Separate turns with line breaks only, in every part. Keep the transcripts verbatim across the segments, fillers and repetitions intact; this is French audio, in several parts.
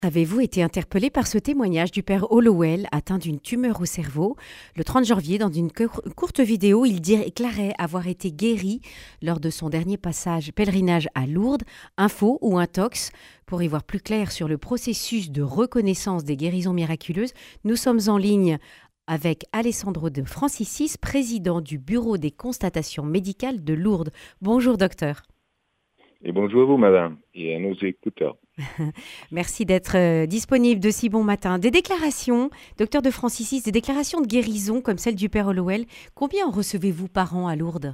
Avez-vous été interpellé par ce témoignage du père Hollowell atteint d'une tumeur au cerveau? Le trente janvier, dans une cour- courte vidéo, il déclarait avoir été guéri lors de son dernier passage pèlerinage à Lourdes. Info ou intox? Pour y voir plus clair sur le processus de reconnaissance des guérisons miraculeuses, nous sommes en ligne avec Alessandro de Francisis, président du Bureau des constatations médicales de Lourdes. Bonjour docteur.
Et bonjour à vous, madame, et à nos écouteurs.
Merci d'être euh, disponible de si bon matin. Des déclarations, docteur de Francisis, des déclarations de guérison comme celle du père Hollowell, combien en recevez-vous par an à Lourdes?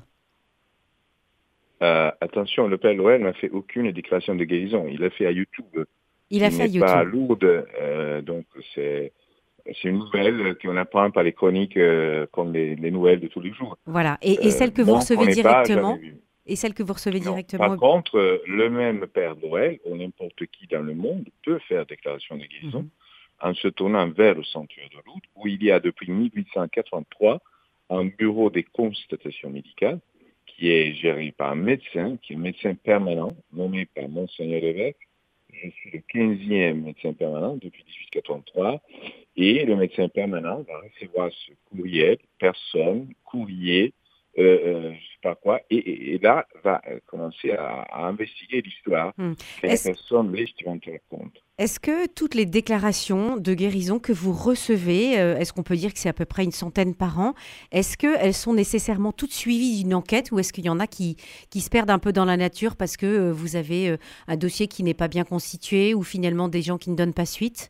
Euh, attention, le Père Noël n'a fait aucune déclaration de guérison. Il l'a fait à YouTube.
Il a
Il
fait à
n'est pas à
YouTube.
Lourdes, euh, donc c'est c'est une nouvelle qu'on apprend par les chroniques euh, comme les, les nouvelles de tous les jours.
Voilà. Et, et
Euh,
celle que vous
non, qu'on
recevez
n'est pas jamais
directement
vu.
Et celle que vous recevez
Non. Par
directement.
contre, euh, le même Père Noël, ou n'importe qui dans le monde, peut faire déclaration de guérison
Mhm.
en se tournant vers le sanctuaire de Lourdes, où il y a depuis mille huit cent quatre-vingt-trois un bureau des constatations médicales qui est géré par un médecin, qui est médecin permanent, nommé par Monseigneur l'évêque. Je suis le quinzième médecin permanent depuis mille huit cent quatre-vingt-trois, et le médecin permanent va recevoir ce courriel, personne, courrier, euh, euh, je ne sais pas quoi, et, et, et là va euh, commencer à, à investiguer l'histoire
Hmm.
que la
Est-ce,
personne légitimement raconte.
est-ce que toutes les déclarations de guérison que vous recevez, euh, est-ce qu'on peut dire que c'est à peu près une centaine par an, est-ce qu'elles sont nécessairement toutes suivies d'une enquête ou est-ce qu'il y en a qui, qui se perdent un peu dans la nature parce que euh, vous avez euh, un dossier qui n'est pas bien constitué ou finalement des gens qui ne donnent pas suite?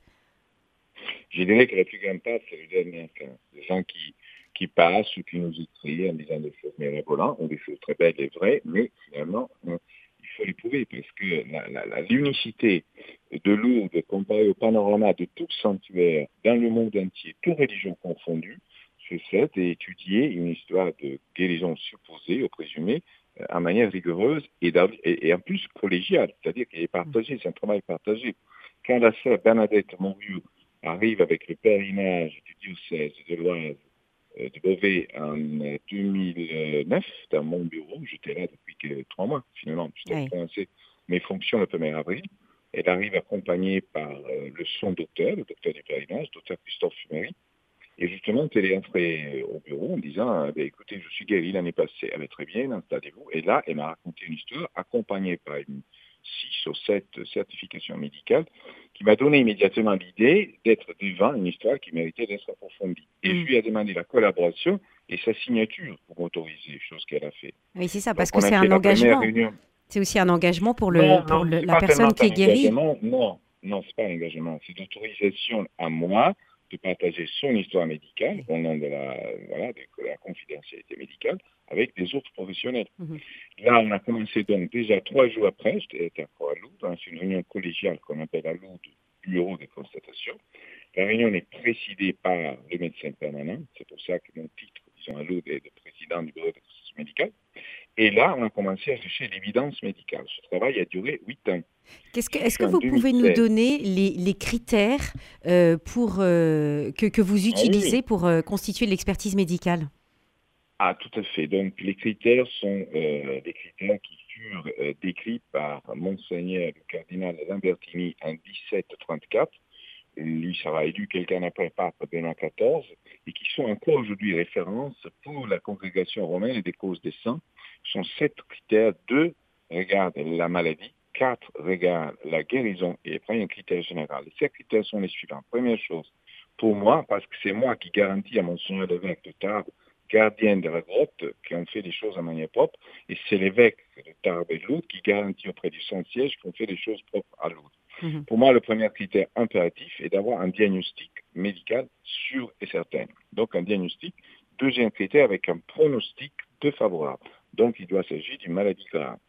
Je dirais que la plus grande part, c'est le dernier cas. Des gens qui, qui passent ou qui nous écrivent en disant des choses mirabolantes ou des choses très belles et vraies, mais finalement, euh, il faut les prouver parce que la, la, la, l'unicité de Lourdes comparée au panorama de tout sanctuaire dans le monde entier, toutes religions confondues, c'est fait d'étudier une histoire de guérison supposée ou présumée euh, en manière rigoureuse et, et, et en plus collégiale, c'est-à-dire qu'elle est partagée, c'est un travail partagé. Quand la sœur Bernadette Monrieux arrive avec le pèlerinage du diocèse de l'Oise euh, de Beauvais en euh, deux mille neuf dans mon bureau. J'étais là depuis que, trois mois, finalement. J'étais
Oui.
commencé mes fonctions le premier avril. Elle arrive accompagnée par euh, le son docteur, le docteur du pèlerinage, docteur Christophe Fumery. Et justement, elle est entrée au bureau en disant eh bien, écoutez, je suis guéri l'année passée. Elle est très bien, installez-vous. Et là, elle m'a raconté une histoire accompagnée par une six ou sept certifications médicales qui m'a donné immédiatement l'idée d'être devant une histoire qui méritait d'être approfondie. Et je
Mm.
lui ai demandé la collaboration et sa signature pour m'autoriser, chose qu'elle a fait.
Oui, c'est ça, parce
Donc,
que
on a
c'est
fait
un
la première
engagement.
réunion.
C'est aussi un engagement pour, le,
Non,
pour
non,
le-
c'est
la
pas tellement
personne qui
un
est guérie.
engagement. Non, non, c'est pas un engagement. C'est l'autorisation à moi de partager son histoire médicale
Oui.
au nom de la, voilà, de la confidentialité médicale avec des autres professionnels.
Mhm.
Là, on a commencé donc déjà trois jours après, j'étais encore à Lourdes, dans une réunion collégiale qu'on appelle à Lourdes bureau de constatation. La réunion est présidée par le médecin permanent. C'est pour ça que mon titre, disons à Lourdes, est de président du bureau de constatation médicale. Et là, on a commencé à chercher l'évidence médicale. Ce travail a duré huit ans.
Qu'est-ce que, est-ce
Jusqu'en
que vous pouvez nous
deux mille seize.
donner les, les critères euh, pour, euh, que, que vous
Ah oui,
utilisez
oui.
pour euh, constituer l'expertise médicale?
Ah, tout à fait. Donc, les critères sont euh, des critères qui furent euh, décrits par Monseigneur le cardinal Lambertini en dix-sept trente-quatre. Lui, ça va élu quelqu'un après Pape Benoît quatorze, et qui sont encore aujourd'hui référence pour la congrégation romaine et des causes des saints. Ce sont sept critères. Deux regardent la maladie, quatre regardent la guérison, et après, il y a un critère général. Les sept critères sont les suivants. Première chose, pour moi, parce que c'est moi qui garantis à Monseigneur l'évêque de Tarbes, gardien de la grotte, qui ont fait les choses en manière propre, et c'est l'évêque de Tarbes et de Lourdes qui garantit auprès du Saint-Siège qu'on fait les choses propres à Lourdes.
Mhm.
Pour moi, le premier critère impératif est d'avoir un diagnostic médical sûr et certain. Donc, un diagnostic. Deuxième critère, avec un pronostic peu favorable. Donc, il doit s'agir d'une maladie grave.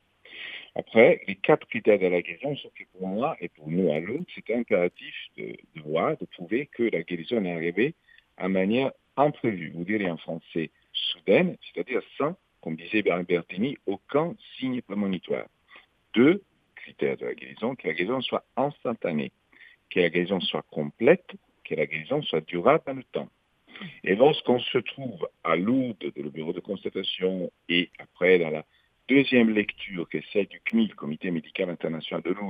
Après, les quatre critères de la guérison sont que pour moi et pour nous à l'autre, c'est impératif de, de voir, de prouver que la guérison est arrivée en manière imprévue. Vous direz en français soudaine, c'est-à-dire sans, comme disait Bertini, aucun signe prémonitoire. Deux critères de la guérison, que la guérison soit instantanée, que la guérison soit complète, que la guérison soit durable dans le temps. Et lorsqu'on se trouve à Lourdes, dans le bureau de constatation, et après dans la deuxième lecture, qui est celle du C M I L, Comité médical international de Lourdes,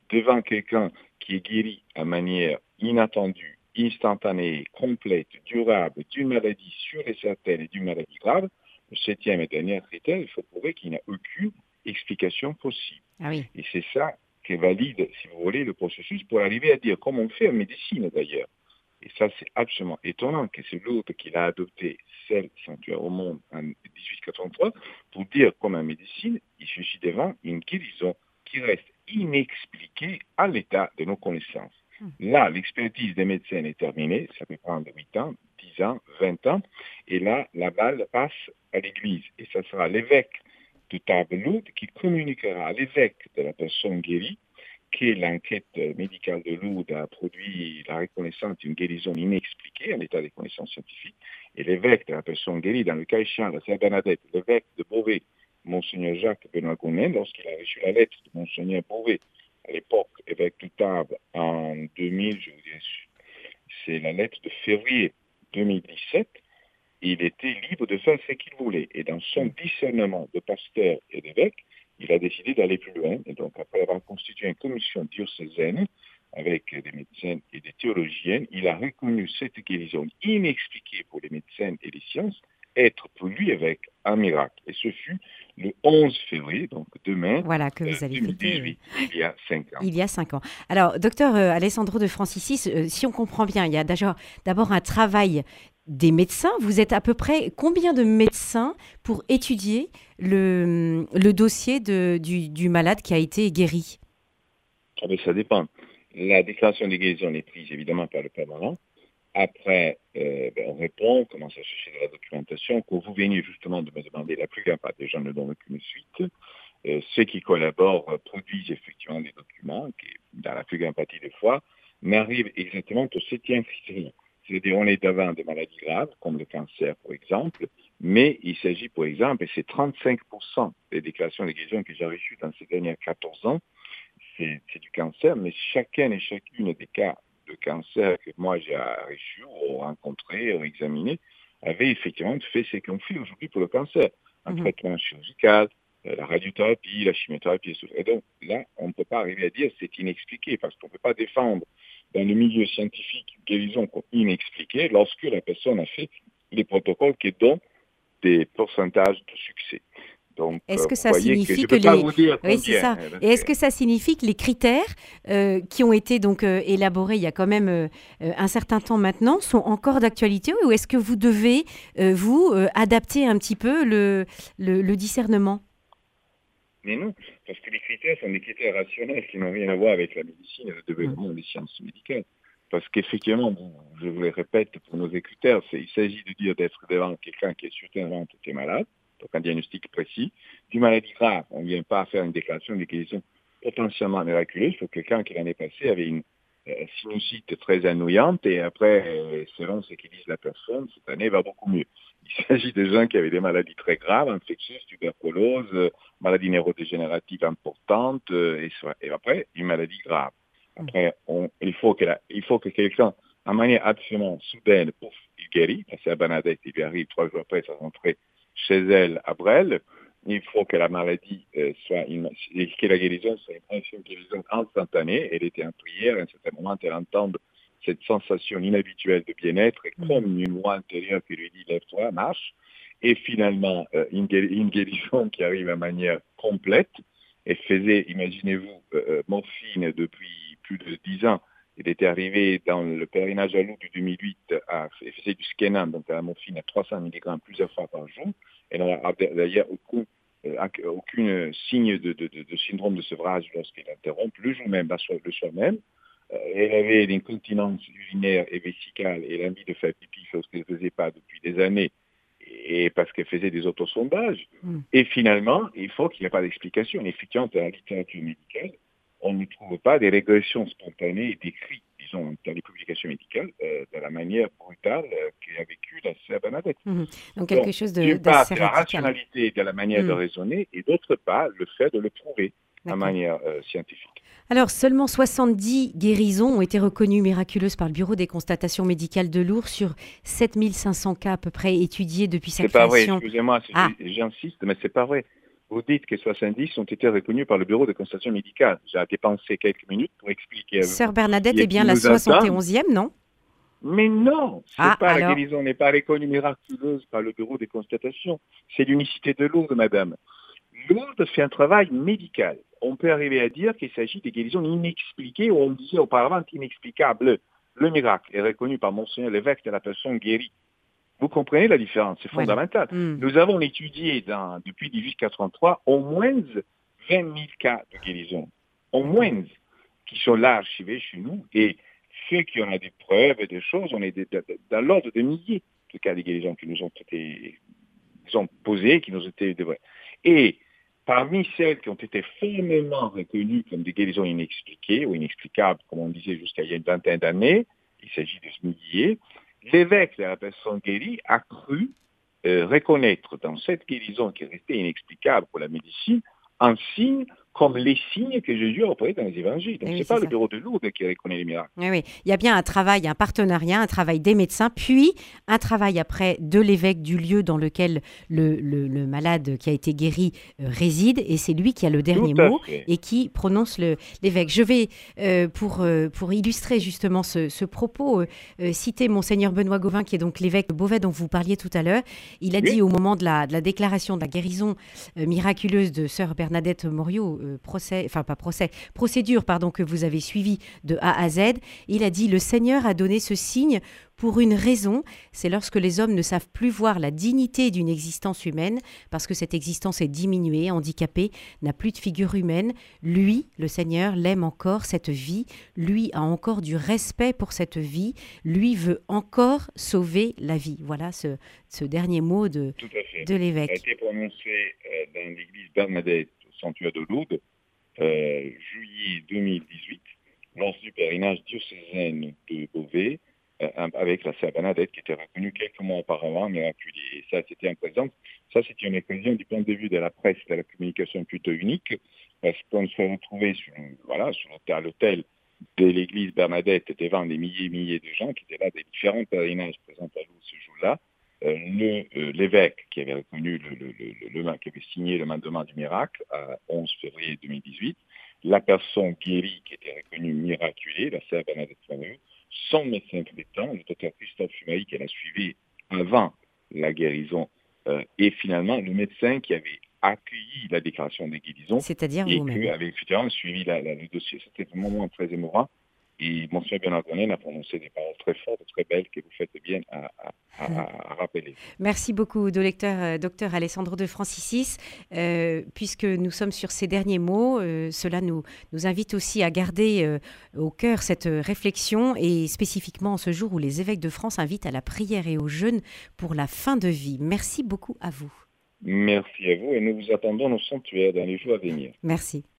devant quelqu'un qui est guéri à manière inattendue, instantanée, complète, durable, d'une maladie sûre et certaine et d'une maladie grave, le septième et dernier critère, il faut prouver qu'il n'y a aucune explication possible.
Ah oui.
Et c'est ça qui valide, si vous voulez, le processus pour arriver à dire, comme on fait en médecine d'ailleurs, et ça c'est absolument étonnant que c'est l'autre qui l'a adopté, seul sanctuaire au monde en dix-huit quatre-vingt-trois, pour dire comme en médecine, il suffit devant une guérison qui reste inexpliquée à l'état de nos connaissances. Là, l'expertise des médecins est terminée, ça peut prendre huit ans, dix ans, vingt ans, et là, la balle passe à l'Église. Et ça sera l'évêque de Tarbes-Lourdes qui communiquera à l'évêque de la personne guérie que l'enquête médicale de Lourdes a produit la reconnaissance d'une guérison inexpliquée à l'état des connaissances scientifiques, et l'évêque de la personne guérie, dans le cas échéant, la sœur Bernadette, l'évêque de Beauvais, Monseigneur Jacques Benoît Gourmet, lorsqu'il a reçu la lettre de Monseigneur Beauvais, à l'époque, évêque de Tarbes, en deux mille, je vous dis, c'est la lettre de février deux mille dix-sept, il était libre de faire ce qu'il voulait. Et dans son discernement de pasteur et d'évêque, il a décidé d'aller plus loin. Et donc, après avoir constitué une commission diocésaine avec des médecins et des théologiennes, il a reconnu cette guérison inexpliquée pour les médecins et les sciences être pour lui évêque un miracle. Et ce fut le onze février, donc demain,
voilà, que vous
euh,
avez
deux mille dix-huit,
fêté,
il y a cinq ans.
Il y a cinq ans. Alors, docteur euh, Alessandro de Francisis, euh, si on comprend bien, il y a d'abord, d'abord un travail des médecins. Vous êtes à peu près combien de médecins pour étudier le, le dossier de, du, du malade qui a été guéri?
Ah ben, ça dépend. La déclaration de guérison est prise évidemment par le permanent. Après, euh, ben, on répond, on commence à chercher de la documentation. Quand vous veniez justement de me demander, la plus grande part des gens ne donnent aucune suite. Euh, ceux qui collaborent euh, produisent effectivement des documents qui, dans la plus grande partie des fois, n'arrivent exactement qu'au septième critère. C'est-à-dire, on est devant des maladies graves, comme le cancer, par exemple, mais il s'agit, par exemple, et c'est trente-cinq pour cent des déclarations de guérison que j'ai reçues dans ces derniers quatorze ans, c'est, c'est du cancer, mais chacun et chacune des cas de cancer que moi j'ai reçus, ou rencontrés, ou examinés, avait effectivement fait ce qu'on fait aujourd'hui pour le cancer. Un mmh. traitement chirurgical, la radiothérapie, la chimiothérapie, et tout. Et donc là, on ne peut pas arriver à dire c'est inexpliqué, parce qu'on ne peut pas défendre dans le milieu scientifique une guérison inexpliquée lorsque la personne a fait les protocoles qui donnent des pourcentages de succès. Donc,
est-ce que
euh,
ça signifie
que,
que les oui, c'est ça. Et est-ce que ça signifie que les critères euh, qui ont été donc euh, élaborés il y a quand même euh, un certain temps maintenant sont encore d'actualité, ou est-ce que vous devez euh, vous euh, adapter un petit peu le, le, le discernement?
Mais non, parce que les critères sont des critères rationnels qui n'ont rien à voir avec la médecine et le développement mmh. des sciences médicales. Parce qu'effectivement, bon, je vous le répète pour nos écouteurs, c'est, il s'agit de dire d'être devant quelqu'un qui est certainement tout est malade, donc un diagnostic précis, d'une maladie grave. On ne vient pas faire une déclaration de guérison potentiellement miraculeuse. Il faut quelqu'un qui l'année passée avait une euh, sinusite très ennuyante et après, euh, selon ce qu'ils disent la personne, cette année va beaucoup mieux. Il s'agit de gens qui avaient des maladies très graves, infectieuses, tuberculose, euh, maladies neurodégénératives importantes euh, et, et après, une maladie grave. Après, on, il, faut que la, il faut que quelqu'un, de manière absolument soudaine, pouf, il guérit. C'est à Bernadette, il lui arrive trois jours après sa rentrée chez elle à Brel. Il faut que la maladie euh, soit, une, que la guérison soit une, une guérison instantanée. Elle était en prière, à un certain moment, elle entend cette sensation inhabituelle de bien-être, et comme une voix intérieure qui lui dit lève-toi, marche. Et finalement, euh, une, une guérison qui arrive de manière complète. Elle faisait, imaginez-vous, euh, morphine depuis plus de dix ans. Elle était arrivée dans le pèlerinage à Lourdes du deux mille huit, à, elle faisait du Skenan, donc à la morphine à trois cents milligrammes plusieurs fois par jour. Elle n'a d'ailleurs aucun, euh, aucun signe de, de, de, de syndrome de sevrage lorsqu'elle interrompt, le jour même, le soir même. Euh, elle avait une incontinence urinaire et vésicale et l'envie de faire pipi, chose qu'elle ne faisait pas depuis des années, et parce qu'elle faisait des autosondages. Mm. Et finalement, il faut qu'il n'y ait pas d'explication. Effectivement, dans la littérature médicale, on ne trouve pas des régressions spontanées décrites, disons, dans les publications médicales, euh, de la manière brutale euh, qu'a vécu la sœur Bernadette.
Mmh. Donc quelque Donc, chose de
d'une part, c'est la rationalité de la manière mmh. de raisonner, et d'autre part, le fait de le prouver de manière euh, scientifique.
Alors, seulement soixante-dix guérisons ont été reconnues miraculeuses par le Bureau des constatations médicales de Lourdes sur sept mille cinq cents cas à peu près étudiés depuis sa
création. C'est pas vrai, excusez-moi, ah. j'insiste, mais c'est pas vrai. vous dites que soixante-dix ont été reconnus par le bureau de constatation médicale. J'ai dépensé quelques minutes pour expliquer à vous.
Sœur Bernadette est bien la soixante et onzième, non?
Mais non, c'est
ah,
pas
alors...
la guérison n'est pas reconnue miraculeuse par le bureau de constatation. C'est l'unicité de Lourdes, madame. Lourdes fait un travail médical. On peut arriver à dire qu'il s'agit de guérisons inexpliquées, ou on disait auparavant inexplicables. Le miracle est reconnu par Monseigneur l'évêque de la personne guérie. Vous comprenez la différence, c'est fondamental.
Voilà. Mm.
Nous avons étudié dans, depuis dix-huit cent quatre-vingt-trois au moins vingt mille cas de guérison, au moins, qui sont là archivés chez nous. Et ceux qui ont des preuves et des choses, on est de, de, de, dans l'ordre de milliers de cas de guérison qui nous ont été qui sont posés, qui nous ont été vrais. Et parmi celles qui ont été formellement reconnues comme des guérisons inexpliquées ou inexplicables, comme on disait jusqu'à il y a une vingtaine d'années, il s'agit de ce millier. L'évêque de la personne guérie a cru euh, reconnaître dans cette guérison qui est restée inexplicable pour la médecine un signe comme les signes que Jésus a opérés dans les évangiles. Donc, oui, ce n'est pas ça. Le bureau de Lourdes qui reconnaît les miracles.
Oui, oui, il y a bien un travail, un partenariat, un travail des médecins, puis un travail après de l'évêque du lieu dans lequel le, le, le malade qui a été guéri euh, réside, et c'est lui qui a le dernier mot et qui prononce le, l'évêque. Je vais, euh, pour, euh, pour illustrer justement ce, ce propos, euh, citer Monseigneur Benoît Gauvin, qui est donc l'évêque de Beauvais dont vous parliez tout à l'heure. Il a oui. dit au moment de la, de la déclaration de la guérison euh, miraculeuse de sœur Bernadette Moriot, euh, procès, enfin pas procès, procédure pardon, que vous avez suivie de A à Z, il a dit « Le Seigneur a donné ce signe pour une raison, c'est lorsque les hommes ne savent plus voir la dignité d'une existence humaine, parce que cette existence est diminuée, handicapée, n'a plus de figure humaine. Lui, le Seigneur, l'aime encore, cette vie. Lui a encore du respect pour cette vie. Lui veut encore sauver la vie. » Voilà ce, ce dernier mot de, de l'évêque.
Ça a été prononcé euh, dans l'église Bernadette au sanctuaire de Lourdes, euh, juillet deux mille dix-huit, lors du pèlerinage diocésain de Beauvais, avec la sœur Bernadette qui était reconnue quelques mois auparavant miraculée. Et ça, c'était un présent. Ça, c'était une occasion du point de vue de la presse, de la communication plutôt unique, parce qu'on se retrouvait sur, voilà, sur l'hôtel de l'église Bernadette devant des milliers et milliers de gens qui étaient là, des différents pèlerinages présents à nous ce jour-là. Euh, le, euh, l'évêque qui avait reconnu le, le, le, le, le qui avait signé le mandement du miracle à onze février deux mille dix-huit, la personne guérie qui était reconnue miraculée, la sœur Bernadette Moriot, son médecin traitant, le docteur Christophe Fumaï, qui l'a suivi avant la guérison, euh, et finalement le médecin qui avait accueilli la déclaration de guérison,
c'est-à-dire
et
vous-même,
qui avait effectivement suivi la, la, le dossier. C'était un moment très émouvant. Et Monseigneur Bernard Gonen a prononcé des paroles très fortes, très belles, que vous faites bien à, à, à, à rappeler.
Merci beaucoup, docteur, euh, docteur Alessandro de Francisis. Euh, puisque nous sommes sur ces derniers mots, euh, cela nous, nous invite aussi à garder euh, au cœur cette réflexion, et spécifiquement en ce jour où les évêques de France invitent à la prière et au jeûne pour la fin de vie. Merci beaucoup à vous.
Merci à vous, et nous vous attendons au sanctuaire dans les jours à venir.
Merci.